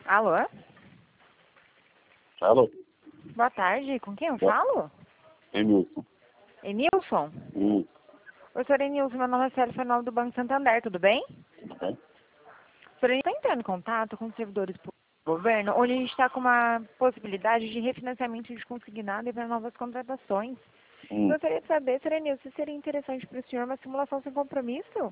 Alô? Alô? Boa tarde, com quem eu Boa- falo? Emilson. Emilson? Isso. Oi, senhor Emilson, meu nome é Célio Fernando do Banco Santander, tudo bem? Tudo bem? O senhor está entrando em contato com os servidores públicos do governo, onde a gente está com uma possibilidade de refinanciamento de consignado e para novas contratações. Gostaria de saber, senhor Emilson, se seria interessante para o senhor uma simulação sem compromisso?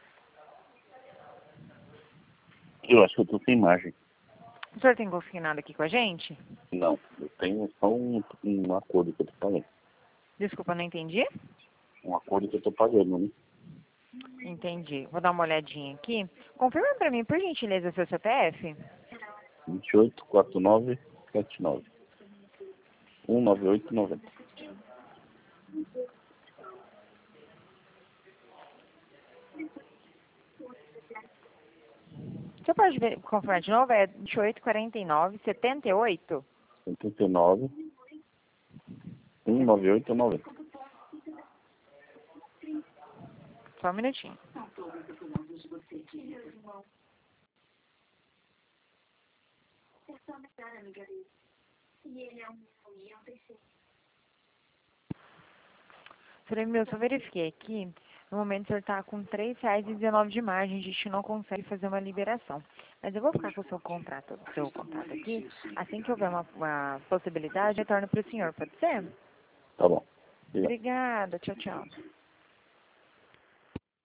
Eu acho que eu tô sem margem. O senhor tem consignado aqui com a gente? Não. Eu tenho só um acordo que eu tô pagando. Desculpa, não entendi? Um acordo que eu tô pagando, né? Entendi. Vou dar uma olhadinha aqui. Confirma para mim, por gentileza, seu CPF. 284979. 19890. Você pode confirmar de novo? É 284978? 79 19890. Só um minutinho. Senhor Emilson, eu verifiquei aqui. No momento o senhor está com R$3,19 de margem. A gente não consegue fazer uma liberação. Mas eu vou ficar com o seu contrato aqui. Assim que houver uma possibilidade, eu retorno para o senhor. Pode ser? Tá bom. Obrigado. Obrigada. Tchau, tchau.